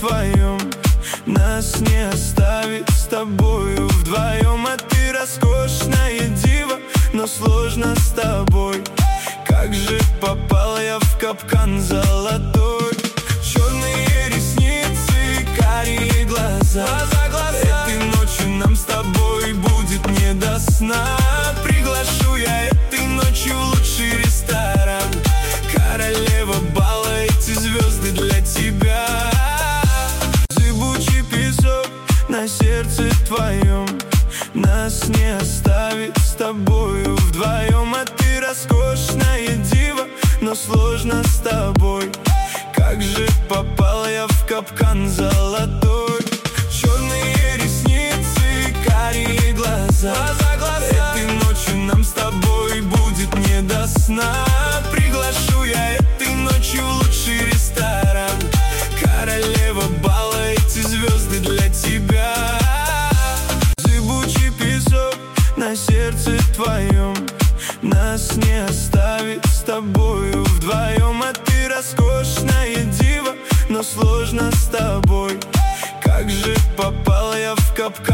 твоем нас не оставить с тобою вдвоем. А ты роскошная дива, но сложно с тобой. Как же попал я в капкан золотой. Черные ресницы, карие глаза. Этой ночью нам с тобой будет не до сна. Приглашу я этой ночью в лучший ресторан. Королева бала, эти звезды для тебя. Зыбучий песок на сердце твоем нас не оставит с тобою вдвоем. А ты роскошная дива, но сложно с тобой. Как же попал я в капкан золотой. Черные ресницы, карие глаза. Этой ночью нам с тобой будет не до сна. Приглашу я этой ночью в лучший ресторан. Королева бала, эти звезды для тебя. Зыбучий песок на сердце твоем нас не оставит с тобою вдвоем. А ты роскошная дива, но сложно с тобой. Как же попал я в капкан.